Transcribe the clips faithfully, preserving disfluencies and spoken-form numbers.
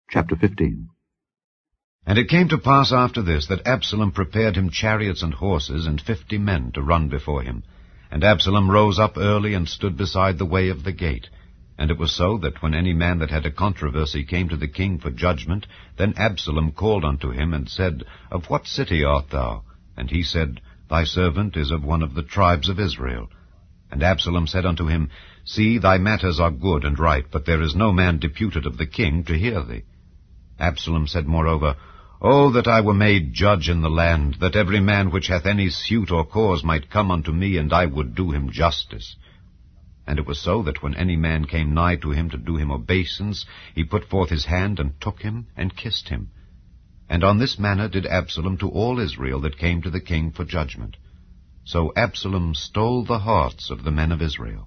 Chapter fifteen. And it came to pass after this that Absalom prepared him chariots and horses and fifty men to run before him. And Absalom rose up early and stood beside the way of the gate. And it was so that when any man that had a controversy came to the king for judgment, then Absalom called unto him and said, Of what city art thou? And he said, Thy servant is of one of the tribes of Israel. And Absalom said unto him, See, thy matters are good and right, but there is no man deputed of the king to hear thee. Absalom said moreover, O that I were made judge in the land, that every man which hath any suit or cause might come unto me, and I would do him justice. And it was so that when any man came nigh to him to do him obeisance, he put forth his hand, and took him, and kissed him. And on this manner did Absalom to all Israel that came to the king for judgment. So Absalom stole the hearts of the men of Israel.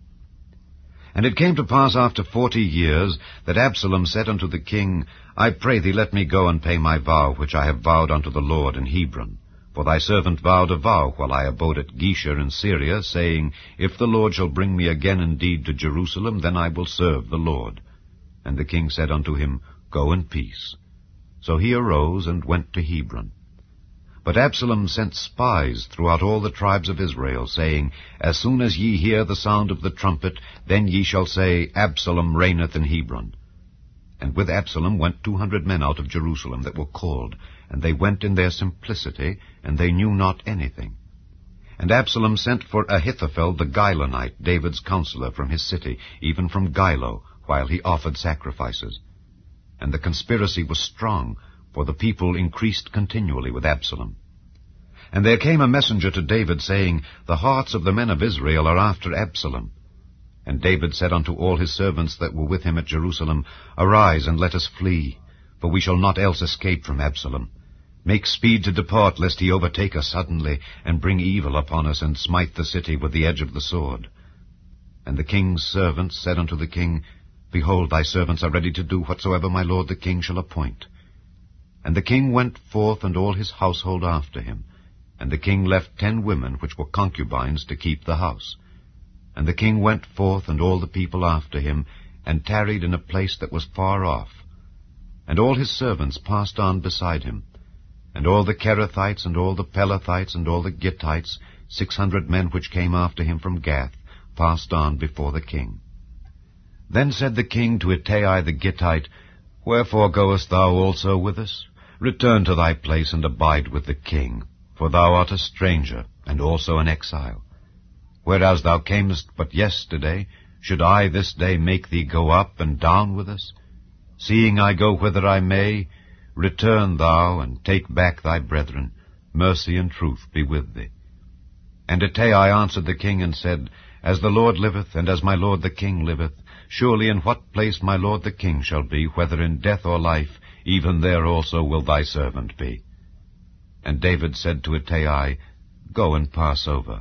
And it came to pass after forty years, that Absalom said unto the king, I pray thee, let me go and pay my vow, which I have vowed unto the Lord in Hebron. For thy servant vowed a vow while I abode at Geshur in Syria, saying, If the Lord shall bring me again indeed to Jerusalem, then I will serve the Lord. And the king said unto him, Go in peace. So he arose and went to Hebron. But Absalom sent spies throughout all the tribes of Israel, saying, As soon as ye hear the sound of the trumpet, then ye shall say, Absalom reigneth in Hebron. And with Absalom went two hundred men out of Jerusalem that were called, and they went in their simplicity, and they knew not anything. And Absalom sent for Ahithophel the Gilonite, David's counselor, from his city, even from Gilo, while he offered sacrifices. And the conspiracy was strong, for the people increased continually with Absalom. And there came a messenger to David, saying, The hearts of the men of Israel are after Absalom. And David said unto all his servants that were with him at Jerusalem, Arise, and let us flee, for we shall not else escape from Absalom. Make speed to depart, lest he overtake us suddenly, and bring evil upon us, and smite the city with the edge of the sword. And the king's servants said unto the king, Behold, thy servants are ready to do whatsoever my lord the king shall appoint. And the king went forth, and all his household after him. And the king left ten women which were concubines to keep the house. And the king went forth, and all the people after him, and tarried in a place that was far off. And all his servants passed on beside him. And all the Kerethites, and all the Pelethites, and all the Gittites, six hundred men which came after him from Gath, passed on before the king. Then said the king to Ittai the Gittite, Wherefore goest thou also with us? Return to thy place, and abide with the king, for thou art a stranger, and also an exile. Whereas thou camest but yesterday, should I this day make thee go up and down with us? Seeing I go whither I may, return thou, and take back thy brethren. Mercy and truth be with thee. And Ittai answered the king, and said, As the Lord liveth, and as my lord the king liveth, surely in what place my lord the king shall be, whether in death or life, even there also will thy servant be. And David said to Ittai, Go and pass over.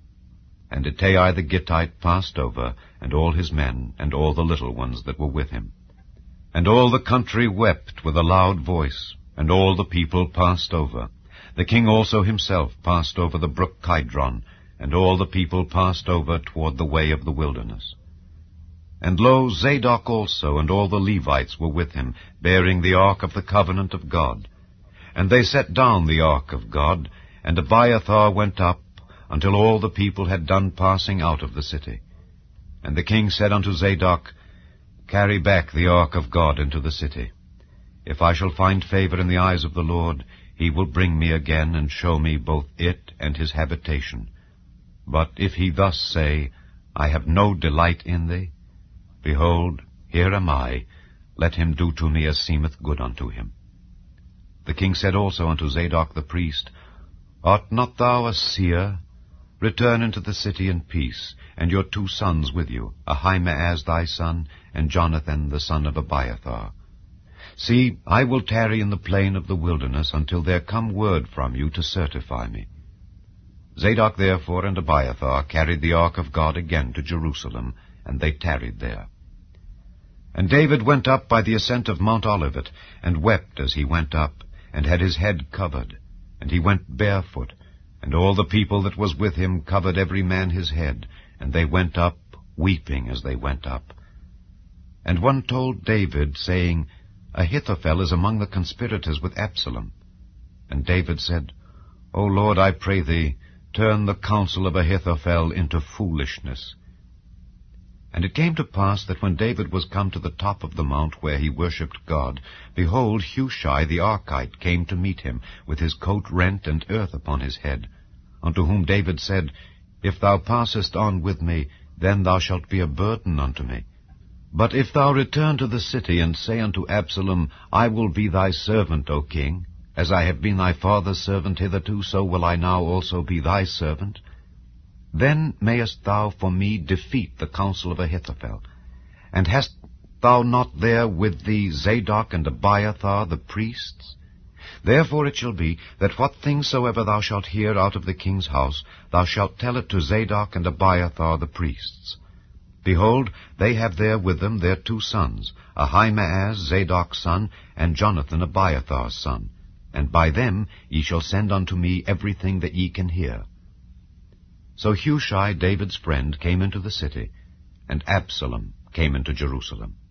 And Ittai the Gittite passed over, and all his men, and all the little ones that were with him. And all the country wept with a loud voice, and all the people passed over. The king also himself passed over the brook Kidron, and all the people passed over toward the way of the wilderness. And lo, Zadok also and all the Levites were with him, bearing the ark of the covenant of God. And they set down the ark of God, and Abiathar went up, until all the people had done passing out of the city. And the king said unto Zadok, Carry back the ark of God into the city. If I shall find favor in the eyes of the Lord, he will bring me again, and show me both it and his habitation. But if he thus say, I have no delight in thee, behold, here am I, let him do to me as seemeth good unto him. The king said also unto Zadok the priest, Art not thou a seer? Return into the city in peace, and your two sons with you, Ahimaaz thy son, and Jonathan the son of Abiathar. See, I will tarry in the plain of the wilderness until there come word from you to certify me. Zadok therefore and Abiathar carried the ark of God again to Jerusalem, and they tarried there. And David went up by the ascent of Mount Olivet, and wept as he went up, and had his head covered, and he went barefoot, and all the people that was with him covered every man his head, and they went up, weeping as they went up. And one told David, saying, Ahithophel is among the conspirators with Absalom. And David said, O Lord, I pray thee, turn the counsel of Ahithophel into foolishness. And it came to pass that when David was come to the top of the mount where he worshipped God, behold, Hushai the Archite came to meet him, with his coat rent and earth upon his head, unto whom David said, If thou passest on with me, then thou shalt be a burden unto me. But if thou return to the city, and say unto Absalom, I will be thy servant, O king, as I have been thy father's servant hitherto, so will I now also be thy servant, then mayest thou for me defeat the counsel of Ahithophel. And hast thou not there with thee Zadok and Abiathar the priests? Therefore it shall be, that what things soever thou shalt hear out of the king's house, thou shalt tell it to Zadok and Abiathar the priests. Behold, they have there with them their two sons, Ahimaaz Zadok's son, and Jonathan Abiathar's son. And by them ye shall send unto me everything that ye can hear. So Hushai, David's friend, came into the city, and Absalom came into Jerusalem.